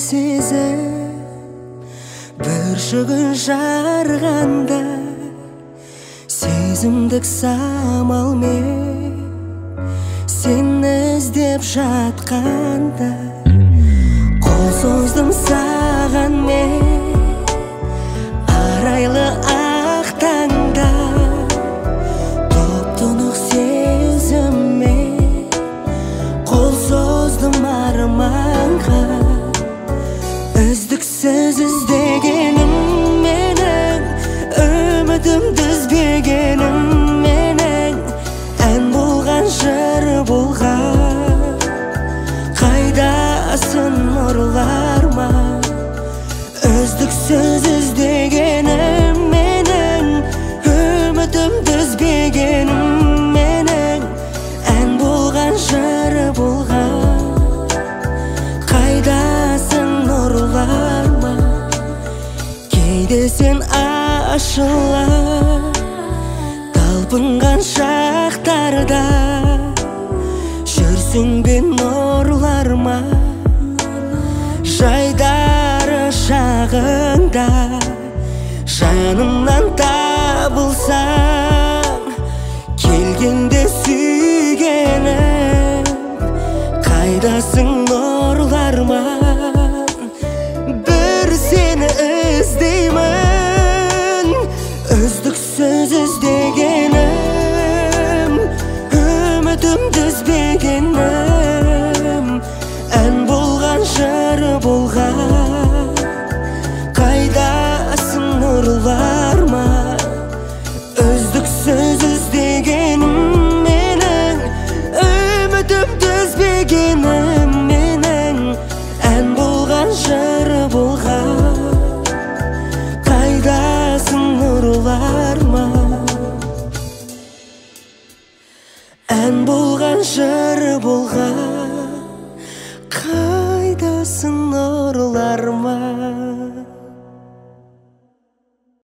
сезім бір шүгін жарғанда, сезімдік самалмен сені іздеп жатқанда, қол создым саған мен арайлы ақ таңда. Топ-тұнық сезіммен қол создым арманға. Үздіксіз іздегенім менің, үмітімді үзбегенім менің, ән болған жыр болған. Қайдасың нұрлар ма? Үздіксіз іздегенім менің, үмітімді үзбегенім менің, ән болған жыр болған. Қайдасың нұрлар ма? Кейде сен ашыла талпынған шақтарда, жүрсің бе нұрлар ма? Жайдары шағыңда жанымнан табылсаң, келгенде сүйгенім, қайдасың нұрлар ма? Бір сені іздеймін, үздіксіз іздегенім, үмітімді үзбегенім, ән болған жыр болған. Қайдасың нұрлар ма? Үздіксіз іздегенім менің, үмітімді үзбегенім менің, ән болған жыр болған. Қайдасың нұрлар ма? Ән болған жыр болған. Қайдасың